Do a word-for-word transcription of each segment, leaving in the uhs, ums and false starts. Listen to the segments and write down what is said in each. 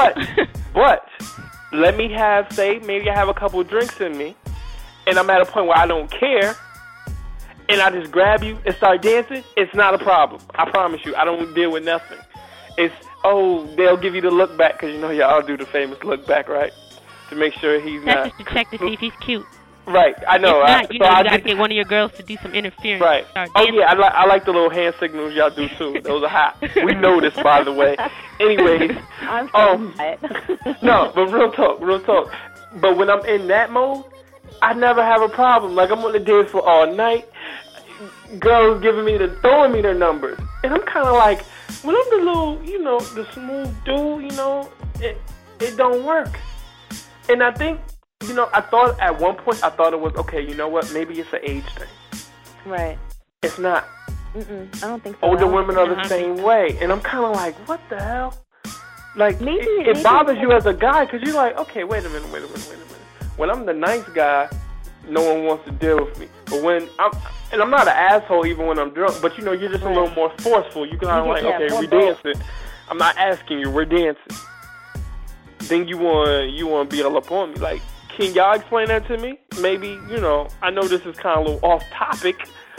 But, but, let me have, say, maybe I have a couple of drinks in me, and I'm at a point where I don't care, and I just grab you and start dancing, it's not a problem. I promise you. I don't deal with nothing. It's, oh, they'll give you the look back, because you know y'all do the famous look back, right? To make sure he's That's not. That's just to check to see if he's cute. Right, I know. If not, I, you so know, I you gotta get, get one of your girls to do some interference. Right. Oh, yeah, I, li- I like the little hand signals y'all do, too. Those are hot. We know this, by the way. Anyways. I'm so um, quiet. No, but real talk, real talk. But when I'm in that mode, I never have a problem. Like, I'm on the dance floor all night. Girls giving me the, throwing me their numbers. And I'm kind of like, when I'm the little, you know, the smooth dude, you know, it, it don't work. And I think, you know, I thought at one point, I thought it was, okay, you know what, maybe it's an age thing. Right. It's not. Mm-mm, I don't think so. Older women are the same way. And I'm kind of like, what the hell? Like, maybe, it, it maybe bothers you as a guy because you're like, okay, wait a minute, wait a minute, wait a minute. When I'm the nice guy, no one wants to deal with me. But when I'm, and I'm not an asshole even when I'm drunk, but you know, you're just right. a little more forceful. You kind of like, yeah, okay, we dancing. I'm not asking you, we're dancing. Then you want you want to be all up on me. Like, can y'all explain that to me? Maybe, you know, I know this is kind of a little off topic.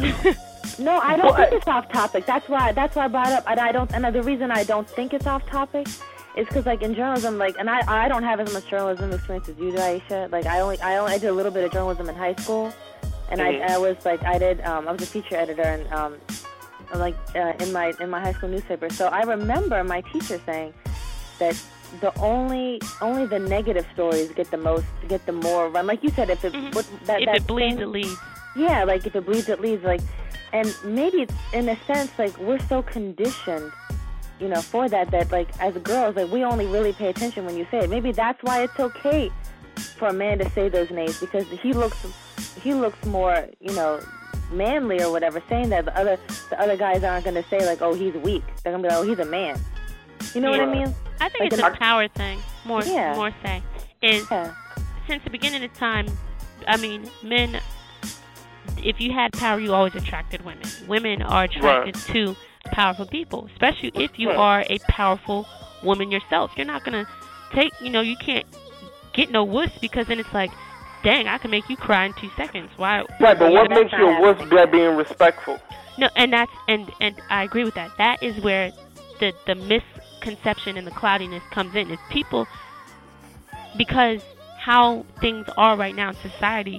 No, I don't think it's off topic. That's why that's why I brought it up. And I don't. And the reason I don't think it's off topic is because, like, in journalism, like, and I I don't have as much journalism experience as you do, Aisha. Like, I only I only I did a little bit of journalism in high school, and mm-hmm. I I was like I did um I was a feature editor and um like uh, in my in my high school newspaper. So I remember my teacher saying that the only only the negative stories get the most get the more run. Like you said, if it mm-hmm. what, that, if that it bleeds, thing, it leads. Yeah, like if it bleeds, it leads. Like, and maybe it's in a sense like we're so conditioned, you know, for that that like as girls, like we only really pay attention when you say it. Maybe that's why it's okay for a man to say those names because he looks he looks more, you know, manly or whatever. Saying that the other the other guys aren't going to say like, oh, he's weak. They're going to be like, oh, he's a man. You know yeah. what I mean? I think like it's the, a power thing, more yeah. more say. Is yeah. since the beginning of time, I mean, men, if you had power, you always attracted women. Women are attracted right. to powerful people, especially if you right. are a powerful woman yourself. You're not going to take, you know, you can't get no wuss because then it's like, dang, I can make you cry in two seconds. Why? Right, but yeah, what makes you a wuss by being respectful? No, and that's, and, and I agree with that. That is where the, the misconception and the cloudiness comes in. Is people, because how things are right now in society,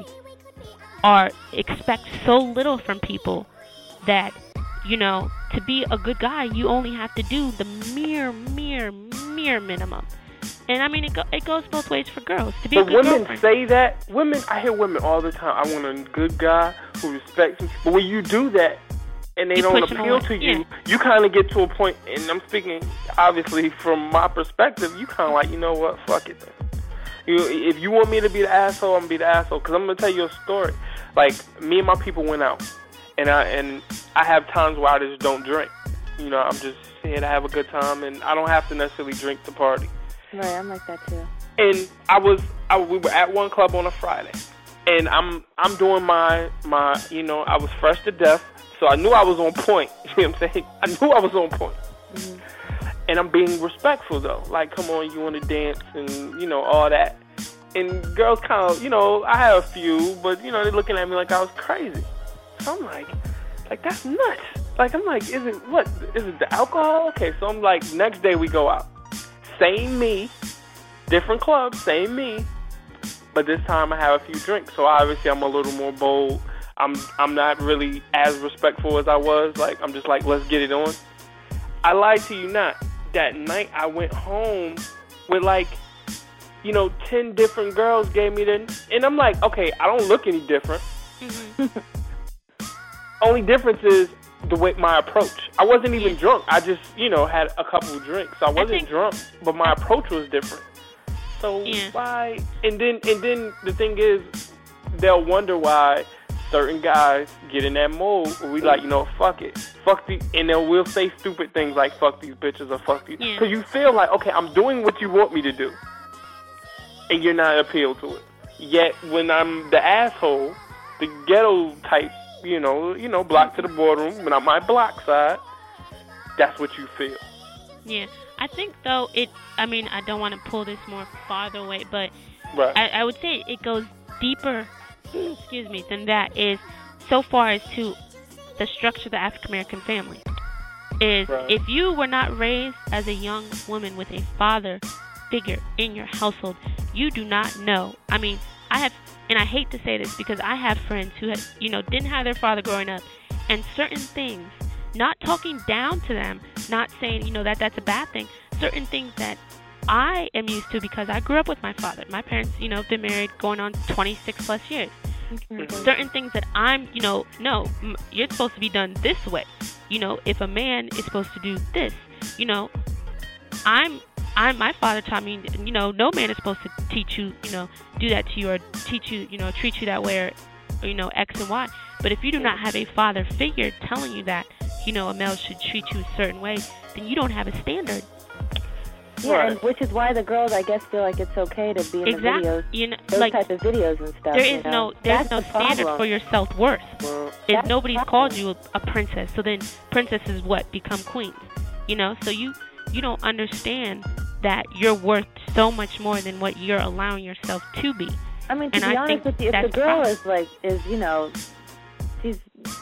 are expect so little from people that, you know, to be a good guy, you only have to do the mere, mere, mere minimum. And I mean, it, go, it goes both ways for girls. To be but a good women girlfriend. say that. Women, I hear women all the time. I want a good guy who respects me. But when you do that, and they you don't appeal to you, yeah. you kind of get to a point. And I'm speaking obviously from my perspective. You kind of like, you know what? Fuck it. Then. You, if you want me to be the asshole, I'm gonna be the asshole. Cause I'm gonna tell you a story. Like, me and my people went out, and I and I have times where I just don't drink. You know, I'm just here to have a good time, and I don't have to necessarily drink to party. Right, I'm like that too. And I was, I, we were at one club on a Friday, and I'm I'm doing my my, you know, I was fresh to death, so I knew I was on point. You know what I'm saying? I knew I was on point. Mm-hmm. And I'm being respectful though. Like, come on, you want to dance and, you know, all that. And girls kind of, you know, I have a few, but, you know, they're looking at me like I was crazy. So I'm like, like, that's nuts. Like, I'm like, is it, what, is it the alcohol? Okay, so I'm like, next day we go out. Same me, different club, same me, but this time I have a few drinks. So obviously I'm a little more bold. I'm I'm not really as respectful as I was. Like, I'm just like, let's get it on. I lied to you not. That night I went home with like, you know, ten different girls gave me the, and I'm like, okay, I don't look any different. Mm-hmm. Only difference is the way my approach. I wasn't even yeah. drunk. I just, you know, had a couple of drinks. I wasn't I think, drunk, but my approach was different. So yeah. why? And then, and then the thing is, they'll wonder why certain guys get in that mode where we like, you know, fuck it, fuck the, and then we'll say stupid things like fuck these bitches or fuck these, because yeah. you feel like, okay, I'm doing what you want me to do, and you're not appealed to it. Yet when I'm the asshole, the ghetto type, you know, you know, block to the boardroom, when I'm my block side, that's what you feel. Yeah. I think though it. I mean, I don't want to pull this more farther away, but right. I, I would say it goes deeper. Excuse me, than that is so far as to the structure of the African American family. Is right. if you were not raised as a young woman with a father figure in your household, you do not know. I mean, I have, and I hate to say this because I have friends who have, you know, didn't have their father growing up, and certain things. Not talking down to them, not saying, you know, that that's a bad thing. Certain things that I am used to because I grew up with my father. My parents, you know, been married going on twenty-six plus years. Mm-hmm. Certain things that I'm, you know, no, you're supposed to be done this way. You know, if a man is supposed to do this, you know, I'm, I'm, my father taught me, you know, no man is supposed to teach you, you know, do that to you or teach you, you know, treat you that way or, or you know, X and Y. But if you do not have a father figure telling you that, you know, a male should treat you a certain way, then you don't have a standard. Yeah, right. And which is why the girls, I guess, feel like it's okay to be in exactly. the videos, you know, those like, type of videos and stuff. There is you know? no, there's That's no the standard problem. for your self-worth. Well, if nobody's called you a, a princess, so then princesses what become queens, you know. So you, you don't understand that you're worth so much more than what you're allowing yourself to be. I mean, to and be I honest with you, if the girl is like, is you know, she's.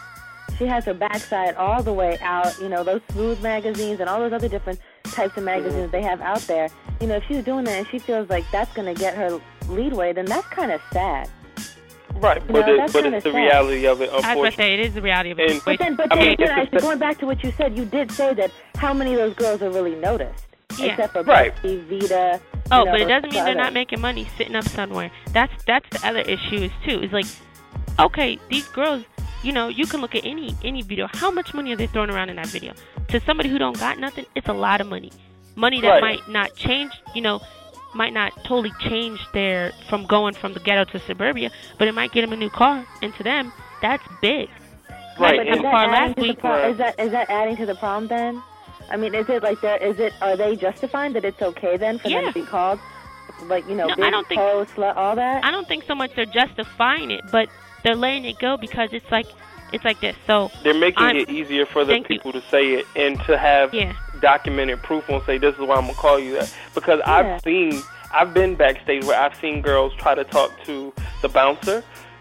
She has her backside all the way out, you know, those Smooth magazines and all those other different types of magazines they have out there. You know, if she's doing that and she feels like that's going to get her leadway, then that's kind of sad. Right, you but, know, it, but it's the sad. reality of it, unfortunately. I was going to say, it is the reality of it. And, but then, but I then, mean, you know, it's going back to what you said, you did say that how many of those girls are really noticed? Yeah. Except for right. Betsy, Vita. Oh, know, but it doesn't mean they're others. not making money sitting up somewhere. That's that's the other issue is too. It's like, okay, these girls, you know, you can look at any any video. How much money are they throwing around in that video? To somebody who don't got nothing, it's a lot of money. Money that right. might not change, you know, might not totally change their from going from the ghetto to suburbia, but it might get them a new car. And to them, that's big. Right. But is, the that car adding last to the week. pro- is that is that adding to the problem then? I mean, is it like there? Is it? Are they justifying that it's okay then for Yeah. them to be called, like you know, No, big, I don't think- hoe, slut, all that? I don't think so much they're justifying it, but they're letting it go because it's like it's like this. So they're making I'm, it easier for the thank people you. to say it and to have yeah. documented proof and say this is why I'm gonna call you that. Because Yeah. I've seen, I've been backstage where I've seen girls try to talk to the bouncer,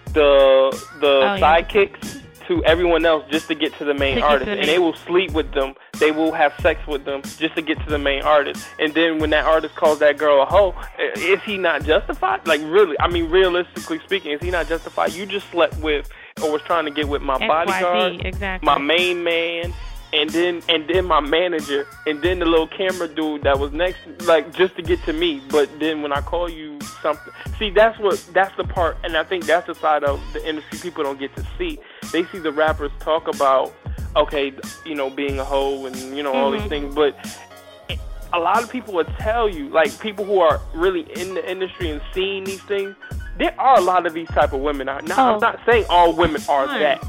the the Oh, yeah. sidekicks, to everyone else just to get to the main To get to artist, the and main- they will sleep with them. They will have sex with them just to get to the main artist. And then when that artist calls that girl a hoe, is he not justified? Like really, I mean, realistically speaking, is he not justified? You just slept with or was trying to get with my X Y Z, bodyguard, exactly. my main man, and then and then my manager, and then the little camera dude that was next, like just to get to me. But then when I call you something, see that's what that's the part, and I think that's the side of the industry people don't get to see. They see the rappers talk about, okay, you know, being a hoe and you know all Mm-hmm. these things, but a lot of people will tell you, like people who are really in the industry and seeing these things, there are a lot of these type of women out. Now, Oh. I'm not saying all women are Fine. that.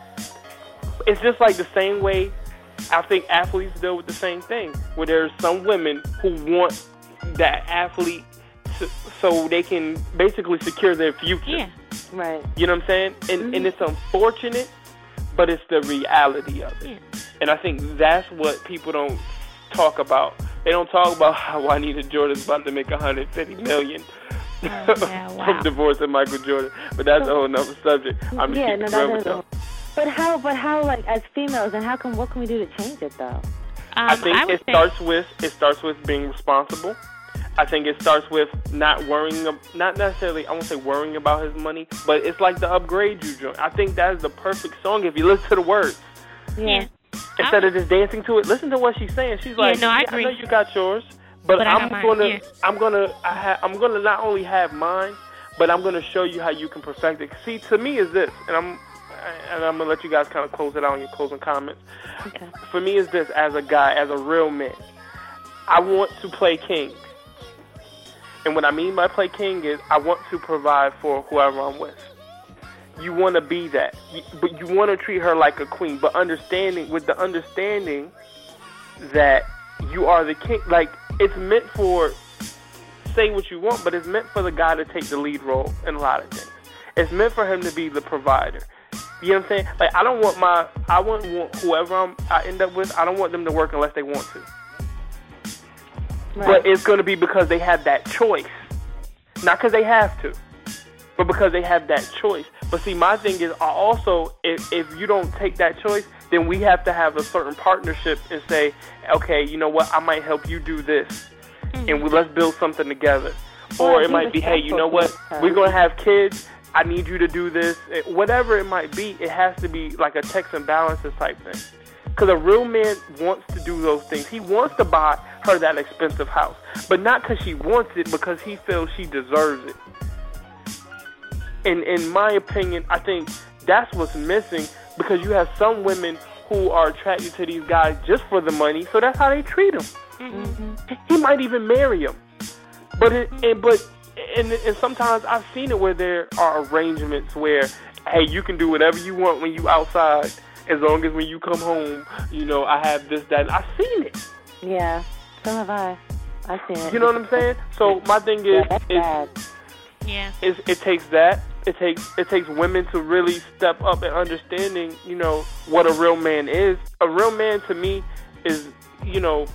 It's just like the same way I think athletes deal with the same thing, where there's some women who want that athlete to, so they can basically secure their future. Yeah. Right. You know what I'm saying? And Mm-hmm. and it's unfortunate, but it's the reality of it. Yeah. And I think that's what people don't talk about. They don't talk about how Juanita Jordan's about to make one hundred fifty million dollars Oh, yeah, wow. from divorcing Michael Jordan. But that's a whole nother subject. I'm just yeah, keeping no, it that real with doesn't. y'all. But how? But how? Like as females, and how come? What can we do to change it though? Um, I think I would it say, starts with it starts with being responsible. I think it starts with not worrying, not necessarily, I won't say worrying about his money, but it's like the Upgrade You joint. I think that is the perfect song if you listen to the words. yeah. Instead I- of just dancing to it, listen to what she's saying. She's like, no, I yeah, agree. I know you got yours, but, But I I'm got mine, gonna, yeah. I'm gonna, I ha- I'm gonna not only have mine, but I'm gonna show you how you can perfect it. See, to me is this, and I'm, and I'm gonna let you guys kind of close it out in your closing comments. Okay. For me is this, as a guy, as a real man, I want to play king. And what I mean by play king is I want to provide for whoever I'm with. You want to be that, You- but you want to treat her like a queen, but understanding, with the understanding that you are the king. Like, it's meant for, say what you want, but it's meant for the guy to take the lead role in a lot of things. It's meant for him to be the provider. You know what I'm saying? Like, I don't want my, I want, want whoever I'm, I end up with, I don't want them to work unless they want to. Right. But it's going to be because they have that choice. Not because they have to, but because they have that choice. But see, my thing is also, if, if you don't take that choice, then we have to have a certain partnership and say, okay, you know what, I might help you do this, mm-hmm. and we, let's build something together. Or it might be, hey, you know what, we're going to have kids, I need you to do this. Whatever it might be, it has to be like a checks and balances type thing. Because a real man wants to do those things. He wants to buy her that expensive house. But not because she wants it, because he feels she deserves it. And in my opinion, I think that's what's missing, because you have some women who are attracted to these guys just for the money, so that's how they treat them. Mm-hmm. He might even marry them. But it, and, but and, and sometimes I've seen it where there are arrangements where, hey, you can do whatever you want when you outside, as long as when you come home, you know, I have this, that. I've seen it. Yeah, so have I. I've seen it. You know what I'm saying? So my thing is, yeah, that's is, bad. Yeah. is it takes that. It takes it takes women to really step up and understanding, you know, what a real man is. A real man to me is, you know,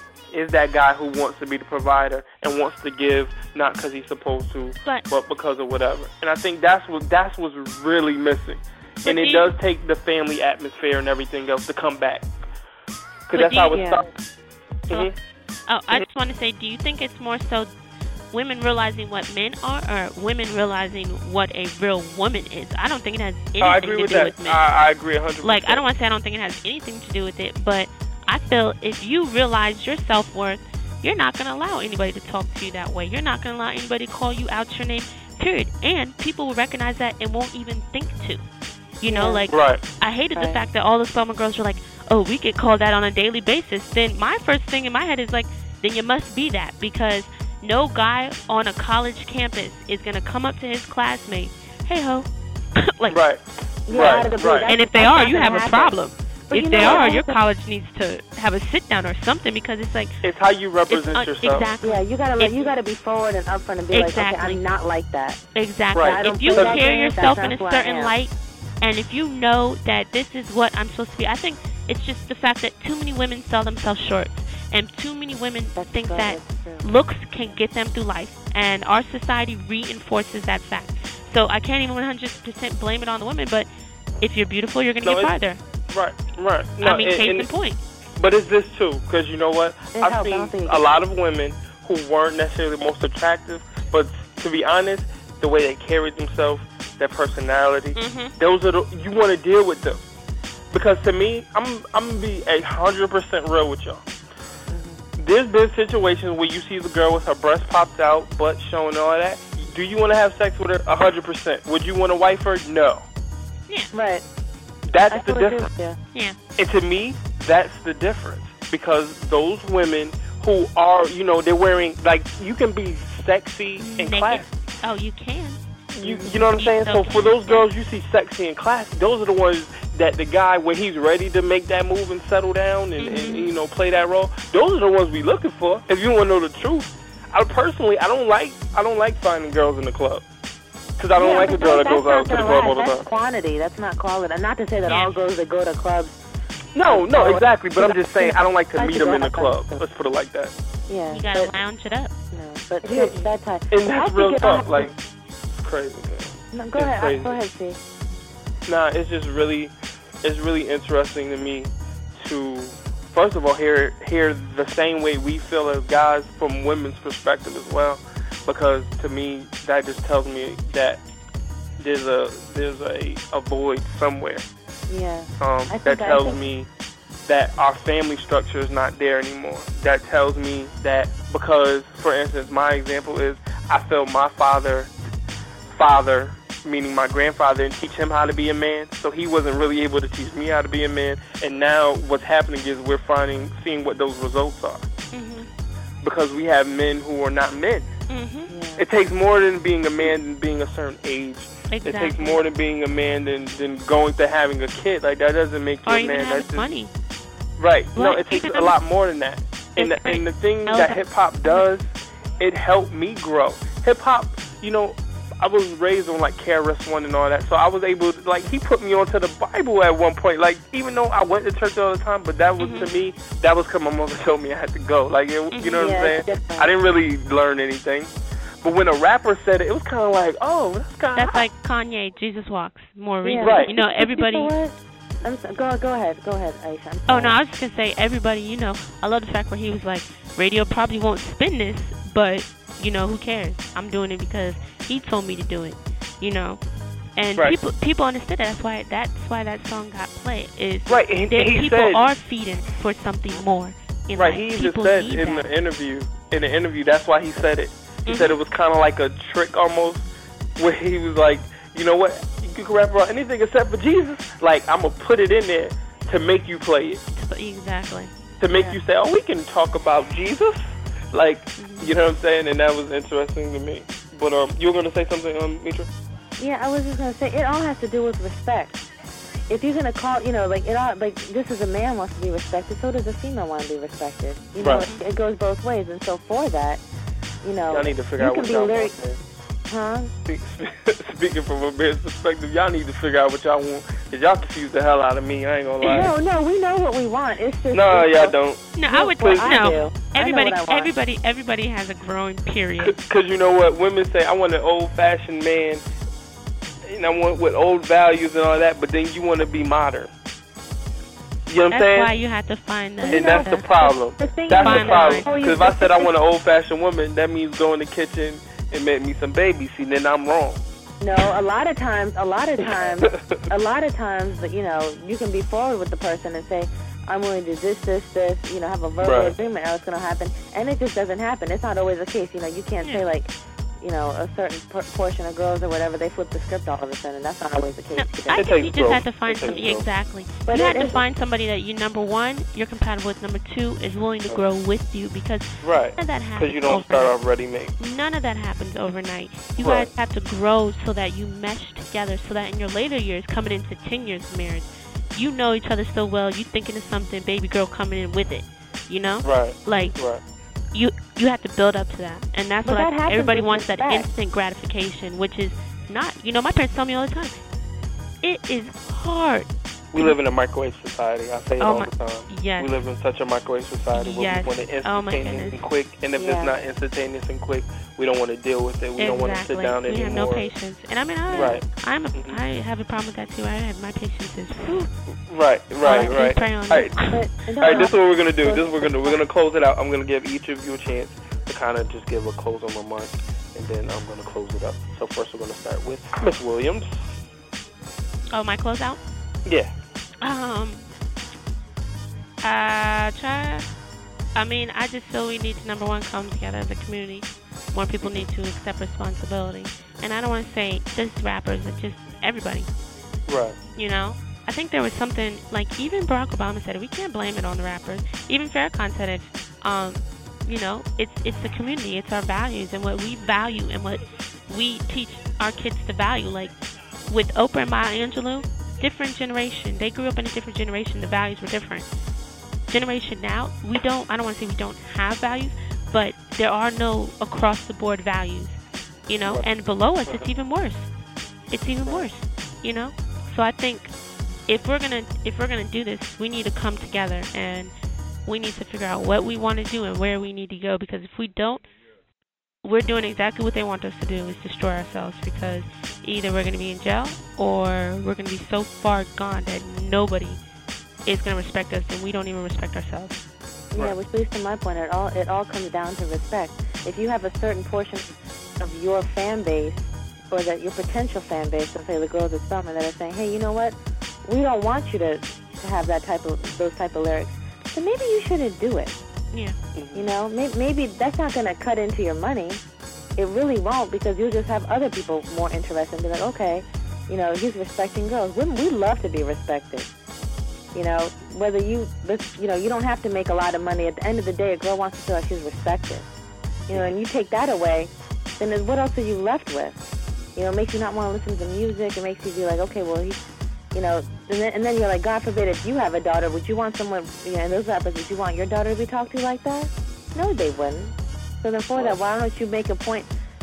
is that guy who wants to be the provider and wants to give, not because he's supposed to, but, but because of whatever. And I think that's what that's what's really missing. And it does take the family atmosphere and everything else to come back, because that's how it yeah. starts. Mm-hmm. Oh, I just want to say, do you think it's more so women realizing what men are, or women realizing what a real woman is? I don't think it has anything oh, I agree to with do that. with men. I, I agree one hundred percent. Like, I don't want to say I don't think it has anything to do with it, but I feel if you realize your self-worth, you're not going to allow anybody to talk to you that way. You're not going to allow anybody to call you out your name, period. And people will recognize that and won't even think to. You know, yeah. like, right. I hated right. the fact that all the summer girls were like, oh, we get called out on a daily basis. Then my first thing in my head is like, then you must be that, because no guy on a college campus is going to come up to his classmate, hey ho. like, right. Yeah, right. right. And if they are, you have a problem. But if you they know are, what? your college needs to have a sit down or something, because it's like, it's how you represent un- yourself. Exactly. Yeah, you gotta If- you gotta be forward and upfront and be Exactly. like, okay, I'm not like that. Exactly. Right. If you play that carry game, yourself that's in a not who I certain am. light, and if you know that this is what I'm supposed to be, I think it's just the fact that too many women sell themselves short, and too many women That's think true, that that's true. looks can get them through life, and our society reinforces that fact. So I can't even one hundred percent blame it on the women, but if you're beautiful, you're going to No, get it's- farther. Right, right. No, I mean, and, case and, in point. But it's this too, because you know what? It I've helps, I seen don't think a it- lot of women who weren't necessarily the most attractive, but to be honest, the way they carried themselves, their personality, Mhm. those are the, you want to deal with them. Because to me, I'm I'm gonna be a hundred percent real with y'all. There's been situations where you see the girl with her breast popped out, butt showing, all that. Do you want to have sex with her? A hundred percent. Would you want to wife her? No. Yeah. Right. That's I the totally agree difference. with you. Yeah. And to me, that's the difference. Because those women who are, you know, they're wearing, like, you can be sexy and Naked. classy. Oh, you can. You, you know what I'm You saying? so So for can. those girls you see sexy and classy, those are the ones that the guy, when he's ready to make that move and settle down and, Mm-hmm. and you know, play that role, those are the ones we looking for. If you want to know the truth, I personally, I don't like, I don't like finding girls in the club. Because I don't Yeah, like a but girl that that's goes not out to the gonna club all last. the That's time. quantity. That's not quality. And not to say that Yeah. all girls that go to clubs. No, no, exactly. But I'm just saying, I don't like to Like meet to them go in the out club. like- Let's put it like that. Yeah. You gotta but, lounge it up. no, but here's that time. And I that's think real it- tough. Like, it's crazy, man. No, go it's ahead. crazy. Go ahead, see. Nah, it's just really, it's really interesting to me to, first of all, hear hear the same way we feel as guys from women's perspective as well, because to me that just tells me that there's a there's a, a void somewhere. Yeah. Um, I that think I tells think- me that our family structure is not there anymore. That tells me that because, for instance, my example is I feel my father, father, meaning my grandfather, didn't teach him how to be a man, so he wasn't really able to teach me how to be a man. And now what's happening is we're finding, seeing what those results are. Mhm. Because we have men who are not men. Mhm. Yeah. It takes more than being a man than being a certain age. Exactly. It takes more than being a man than, than going to having a kid. Like, that doesn't make you Or a even man. having That's just, money. right. No, Like, it takes even a if- lot more than that. And That's the, and the right. thing Oh, that that- hip-hop does, it helped me grow. Hip-hop, you know, I was raised on like K R S One and all that, so I was able to, like, he put me onto the Bible at one point. Like, even though I went to church all the time, but that was, mm-hmm. to me, that was because my mother told me I had to go. Like, it, you know what yeah, I'm saying? I didn't really learn anything. But when a rapper said it, it was kind of like, oh, that's kind of That's hot. Like Kanye, Jesus Walks, more recent. Yeah. Right. You know, everybody... You know I'm so, go, go ahead, go ahead, Aisha. Oh, no, I was just going to say, everybody, you know, I love the fact where he was like, radio probably won't spin this, but, you know, who cares? I'm doing it because he told me to do it, you know? And right. people people understood that. That's why, that's why that song got played. Is right, and that he people said, are feeding for something more. In right, life. he people just said in that. the interview, in the interview, that's why he said it. He mm-hmm. said it was kind of like a trick almost, where he was like, you know what, you can rap about anything except for Jesus. Like, I'm going to put it in there to make you play it. Exactly. To make yeah. you say, oh, we can talk about Jesus. Like, mm-hmm. you know what I'm saying? And that was interesting to me. But um, you were going to say something, um, Mitra? Yeah, I was just going to say, it all has to do with respect. If you're going to call, you know, like, it all, like, just as a man wants to be respected, so does a female want to be respected. You know, right. it, it goes both ways. And so for that, you know, y'all need to figure out what y'all lyric- want. Huh? Speaking from a man's perspective, y'all need to figure out what y'all want. Cause y'all confuse the hell out of me. I ain't gonna lie. No, no, we know what we want. It's just no, it's y'all don't. No, I would. Well, no, I everybody, I everybody, everybody has a growing period. Cause you know what, women say, I want an old-fashioned man, and I want with old values and all that. But then you want to be modern. You know what I'm saying? That's why you have to find the. And that's the problem. The thing that's is, the problem. oh, Because if I said I want an old-fashioned woman, that means go in the kitchen and make me some babies. See, then I'm wrong. No, a lot of times, a lot of times, a lot of times, you know, you can be forward with the person and say, I'm willing to do this, this, this, you know, have a verbal right. agreement how it's going to happen, and it just doesn't happen. It's not always the case. You know, you can't yeah. say, like, you know, a certain por- portion of girls or whatever, they flip the script all of a sudden. That's not always the case. No, I think you just have to find somebody, exactly. But you have to find somebody that you, number one, you're compatible with, number two, is willing to grow with you, because right. none of that happens Because you don't overnight. start off ready-made. None of that happens overnight. You right. guys have to grow so that you mesh together, so that in your later years, coming into ten years of marriage, you know each other so well, you thinking of something, baby girl coming in with it, you know? Right. Like, right. you you have to build up to that, and that's but what that I, everybody wants, respect. that instant gratification, which is not, you know, my parents tell me all the time, it is hard. We live in a microwave society. I say it oh all my, the time. Yes. We live in such a microwave society where yes. we want it instantaneous oh and quick, and if yeah. it's not instantaneous and quick, we don't want to deal with it. We exactly. don't want to sit down we anymore. We have no patience. And I mean, I, right. I'm a, mm-hmm. I have a problem with that too. I have my patience is whew. Right, right, right. Pray on all right, but, all right. This is what we're gonna do. This is what we're gonna we're gonna close it out. I'm gonna give each of you a chance to kind of just give a closing remark, and then I'm gonna close it up. So first, we're gonna start with Miss Williams. Oh, my closeout? Yeah. Um. Uh, try. I mean, I just feel we need to, number one, come together as a community. More people need to accept responsibility. And I don't want to say just rappers, but just everybody. Right. You know? I think there was something, like, even Barack Obama said it, we can't blame it on the rappers. Even Farrakhan said it, um, you know, it's it's the community, it's our values, and what we value and what we teach our kids to value. Like, with Oprah and Maya Angelou, different generation. They grew up in a different generation. The values were different. Generation now, we don't, I don't want to say we don't have values, but there are no across-the-board values, you know? Right. And below us, it's even worse. It's even worse, you know? So I think if we're gonna if we're gonna do this, we need to come together, and we need to figure out what we want to do and where we need to go, because if we don't, we're doing exactly what they want us to do, is destroy ourselves, because either we're going to be in jail or we're going to be so far gone that nobody is going to respect us, and we don't even respect ourselves. Yeah, which leads to my point. It all it all comes down to respect. If you have a certain portion of your fan base, or that your potential fan base, let's say the girls at Spelman, that are saying, hey, you know what, we don't want you to, to have that type of those type of lyrics, so maybe you shouldn't do it. Yeah. You know, maybe, maybe that's not going to cut into your money. It really won't, because you'll just have other people more interested and be like, okay, you know, he's respecting girls. Women, we love to be respected. You know, whether you, you know, you don't have to make a lot of money. At the end of the day, a girl wants to feel like she's respected. You know, and you take that away, then what else are you left with? You know, it makes you not want to listen to music. It makes you be like, okay, well, he's, you know, and then, and then you're like, God forbid, if you have a daughter, would you want someone, you know, in those rappers, would you want your daughter to be talked to like that? No, they wouldn't. So then for that, why don't you make a point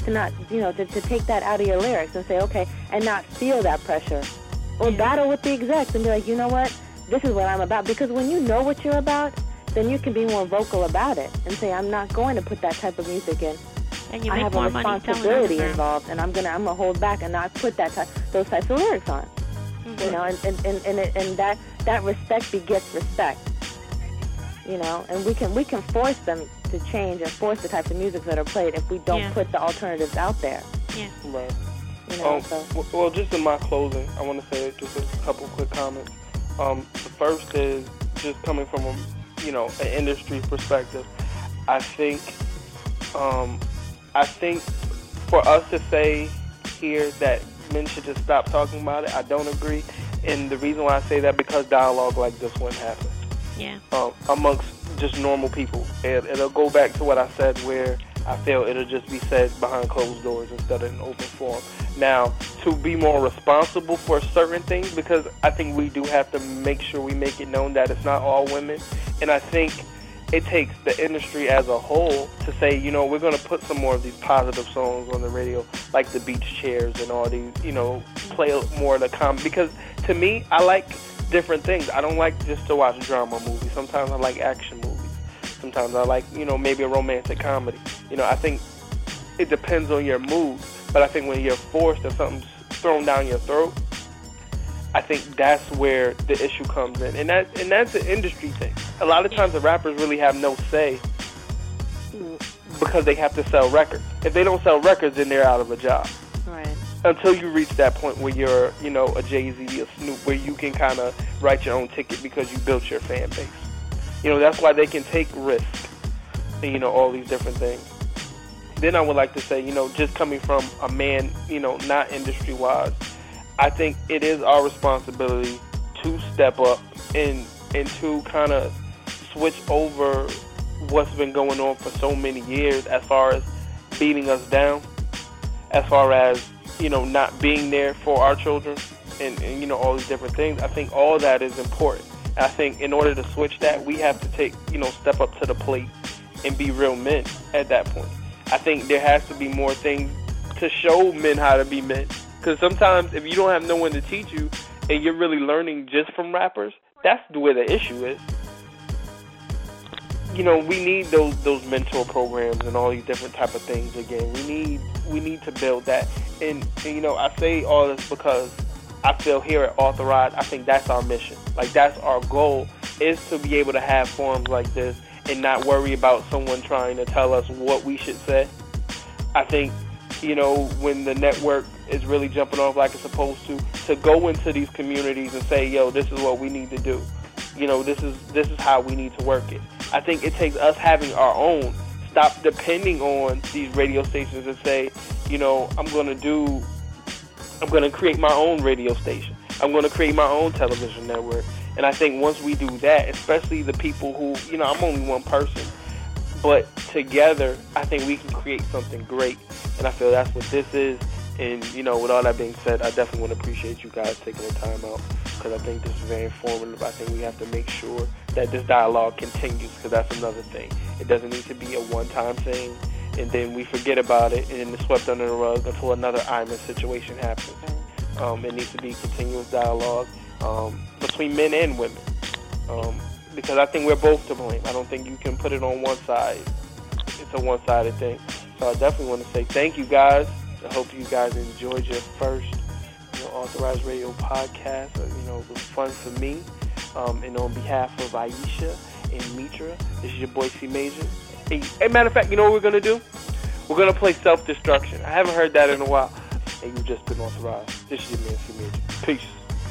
to not, you know, to, to take that out of your lyrics and say, okay, and not feel that pressure. Or Yeah. battle with the execs and be like, you know what, this is what I'm about. Because when you know what you're about, then you can be more vocal about it and say, I'm not going to put that type of music in. And you I make have more a money selling responsibility underground. involved, and I'm gonna I'm gonna hold back and not put that ty- those types of lyrics on. Mm-hmm. You know, and and and and, it, and that that respect begets respect. You know, and we can we can force them to change and force the types of music that are played if we don't Yeah. put the alternatives out there. Yeah. Right. You know, Um, so w- well, just in my closing, I want to say just a couple quick comments. Um, the first is just coming from a, you know, an industry perspective. I think, um, I think for us to say here that men should just stop talking about it, I don't agree. And the reason why I say that, because dialogue like this wouldn't happen. Yeah. Um, amongst just normal people. And it'll go back to what I said, where I feel it'll just be said behind closed doors instead of in open forum. Now, to be more responsible for certain things, because I think we do have to make sure we make it known that it's not all women. And I think it takes the industry as a whole to say, you know, we're going to put some more of these positive songs on the radio, like the Beach Chairs and all these, you know, play more of the com. Because to me, I like different things. I don't like just to watch drama movies. Sometimes I like action movies. Sometimes I like, you know, maybe a romantic comedy. You know, I think it depends on your mood. But I think when you're forced and something's thrown down your throat, I think that's where the issue comes in. And that and that's an industry thing. A lot of times the rappers really have no say because they have to sell records. If they don't sell records, then they're out of a job. right. Until you reach that point where you're, you know, a Jay-Z, a Snoop, where you can kind of write your own ticket because you built your fan base. You know, that's why they can take risks and, you know, all these different things. Then I would like to say, you know, just coming from a man, you know, not industry-wise, I think it is our responsibility to step up and, and to kind of switch over what's been going on for so many years as far as beating us down, as far as, you know, not being there for our children and, and you know, all these different things. I think all that is important. I think in order to switch that, we have to take, you know, step up to the plate and be real men at that point. I think there has to be more things to show men how to be men. Because sometimes if you don't have no one to teach you and you're really learning just from rappers, that's where the issue is. You know, we need those those mentor programs and all these different type of things again. We need we need to build that. And, and you know, I say all this because I feel here at Authorized, I think that's our mission. Like, that's our goal, is to be able to have forums like this and not worry about someone trying to tell us what we should say. I think, you know, when the network is really jumping off like it's supposed to, to go into these communities and say, yo, this is what we need to do. You know, this is this is how we need to work it. I think it takes us having our own. Stop depending on these radio stations and say, you know, I'm going to do, I'm going to create my own radio station. I'm going to create my own television network. And I think once we do that, especially the people who, you know, I'm only one person, but together, I think we can create something great. And I feel that's what this is. And, you know, with all that being said, I definitely want to appreciate you guys taking the time out, because I think this is very informative. I think we have to make sure that this dialogue continues, because that's another thing. It doesn't need to be a one-time thing, and then we forget about it, and then it's swept under the rug until another Iman situation happens. Um, it needs to be continuous dialogue um, between men and women, um, because I think we're both to blame. I don't think you can put it on one side. It's a one-sided thing. So I definitely want to say thank you, guys. I hope you guys enjoyed your first, you know, Authorized Radio podcast. Uh, you know, it was fun for me. Um, and on behalf of Aisha and Mitra, this is your boy C Major. Hey, hey, matter of fact, you know what we're gonna do? We're gonna play Self-Destruction. I haven't heard that in a while. And you've just been authorized. This is your man C Major. Peace.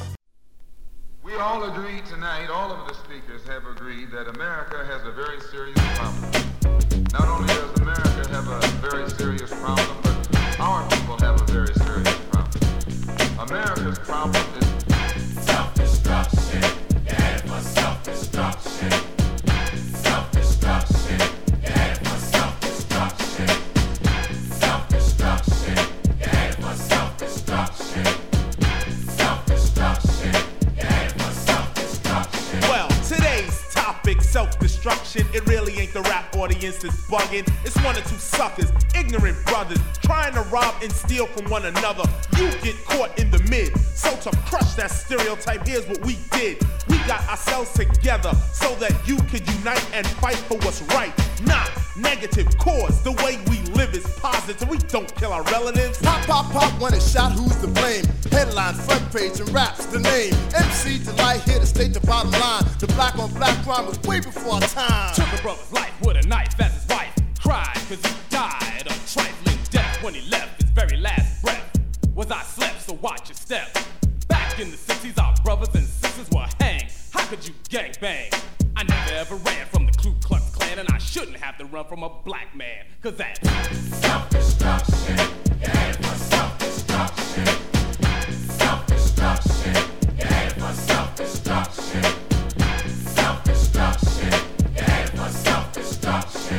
We all agree tonight, all of the speakers have agreed that America has a very serious problem. Not only does America have a very serious problem, but our people have a very serious problem. America's problem is self-destruction. You're headed for self-destruction. Self-destruction. You're headed for self-destruction. Self-destruction. You're headed for self-destruction. Self-destruction. You're headed for self-destruction. Well, today's topic, self-destruction, it really ain't the rap or audience is bugging. It's one or two suckers, ignorant brothers, trying to rob and steal from one another. You get caught in the mid. So to crush that stereotype, here's what we did. We got ourselves together so that you could unite and fight for what's right. Not negative cause. The way we live is positive. We don't kill our relatives. Pop, pop, pop, when it's shot, who's to blame? Headline, front page, and raps the name. M C Delight here to state the bottom line. The black on black crime was way before our time. Took a brother's life with a knife as his wife cried, cause he died of trifling death when he left his very last breath. Was I slept, so watch your step. Back in the sixties, our brothers and sisters were hanged. How could you gangbang? I never ever ran from the Ku Klux Klan, and I shouldn't have to run from a black man, cause that's self-destruction. You're headed for self-destruction. Self-destruction. You're headed for self-destruction. Self-destruction. You're headed for self-destruction.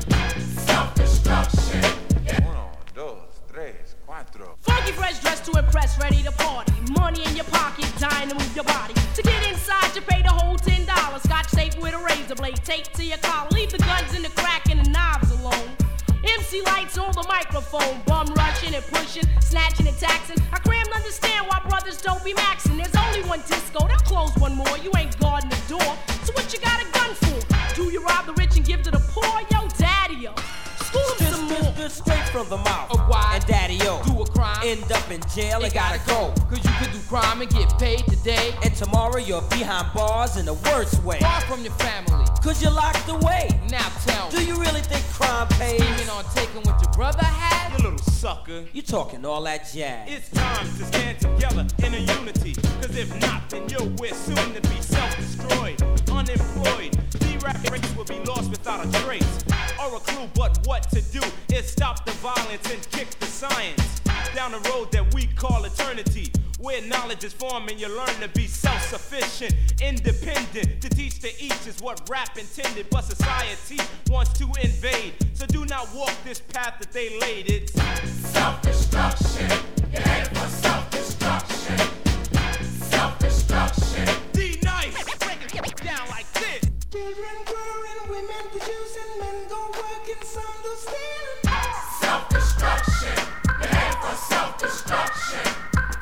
Self-destruction. Uno, dos, tres, cuatro. Funky fresh dressed to impress, ready to party. Money in your pocket, dying to move your body. To get inside, you pay the whole ten dollars. Scotch tape with a razor blade taped to your collar. Leave the guns and the crack and the knives alone. M C Lights on the microphone, bum rushing and pushing, snatching and taxing. I cram to understand why brothers don't be maxing. There's only one disco, they'll close one more. You ain't guarding the door, so what you got a gun for? Do you rob the rich and give to the poor? Yo, daddy-o, school them some more. Good straight from the mouth. Of why? And daddy-o, do a crime, end up in jail and gotta go. Cause you could do crime and get paid today, and tomorrow you're behind bars in the worst way. Far from your family, cause you're locked away. Now tell me, do you really think crime pays? Scheming on taking what your brother had? You little sucker. You talking all that jazz. It's time to stand together in a unity. Cause if not, then you'll we're soon to be self-destroyed, unemployed. D-rap race will be lost without a trace or a clue. But what to do is stop the violence and kick the science down the road that we call eternity, where knowledge is formed and you learn to be self-sufficient, independent. To teach to each is what rap intended, but society wants to invade. So do not walk this path that they laid. It's self-destruction. You're headed for self-destruction. Self-destruction. D-Nice, break it down like this. Children growing, women producing, men go working, some do stealing. Self-destruction. You're headed for self-destruction.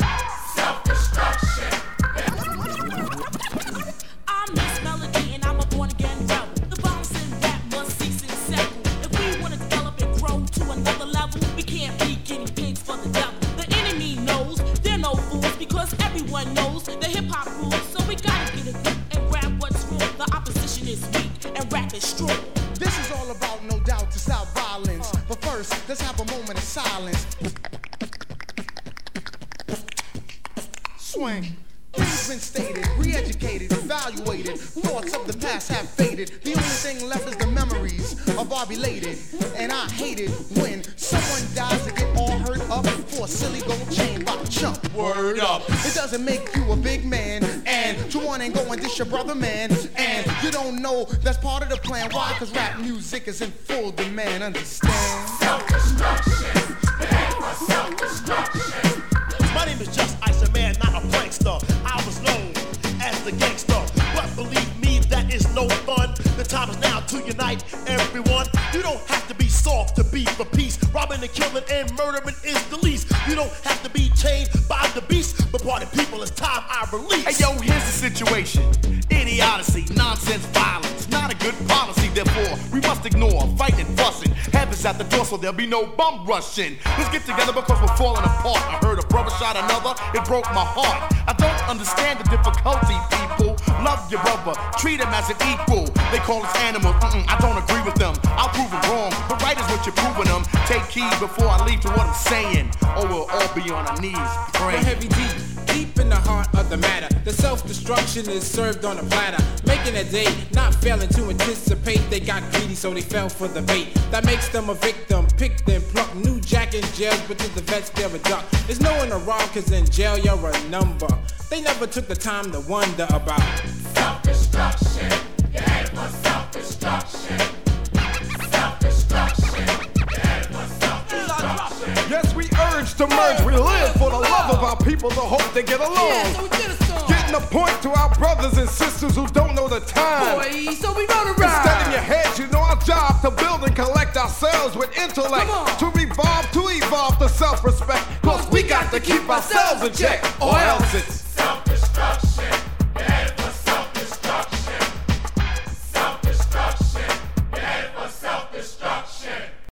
Self-destruction. I'm Miss Melody and I'm a born-again rebel. The bounce and rap must cease and settle. If we want to develop and grow to another level, we can't be guinea pigs for the devil. The enemy knows they're no fools because everyone knows the hip-hop rules. So we gotta get a grip and rap what's wrong. The opposition is weak and rap is strong. This is all about, no doubt, to stop violence. But first, let's have a moment of silence. Swing. Things been stated, re-educated, evaluated. Thoughts of the past have faded. The only thing left is the memories of our belated. And I hate it when someone dies to get all hurt up for a silly gold chain by a chump. Word up. It doesn't make you a big man. And you wanna go and dish your brother, man. And you don't know that's part of the plan. Why? Cause rap music is in full demand. Understand? Self-destruction. Self-destruction. My name is Just Ice, a man, not a prankster. I was known as the gangster, but believe me, that is no fun. The time is now to unite everyone. You don't have to be soft to be for peace. Robbing and killing and murdering is the least. You don't have to be chained by the beast. But party people, it's time I release. Hey yo, here's the situation. Idiocy, nonsense, violence, not a good policy. Therefore, we must ignore fighting and fussing. Heaven's at the door, so there'll be no bum rushing. Let's get together because we're falling apart. I heard a brother shot another, it broke my heart. I don't understand the difficulty, people. Love your brother, treat him as an equal. They call us animals, mm-mm, I don't agree with them. I'll prove it wrong, but right is what you're proving them. Take heed before I leave to what I'm saying, or we'll all be on our knees praying. The heavy deep, deep in the heart of the matter. The self-destruction is served on a platter, making a day, not failing to anticipate. They got greedy, so they fell for the bait. That makes them a victim, pick them, pluck. New jack in jail, but to the vets they're a duck. There's no one to rob, cause in jail you're a number. They never took the time to wonder about self-destruction. You're headed for self-destruction. Self-destruction. You're headed for self-destruction. Yes, we urge to merge. We live for the love of our people, the hope they get along. Yeah, so we did a song. Getting a point to our brothers and sisters who don't know the time. Boy, so we gonna ride. Instead in your heads, you know our job to build and collect ourselves with intellect. To revolve, to evolve to self-respect. Cause we got to keep ourselves in check, or else it's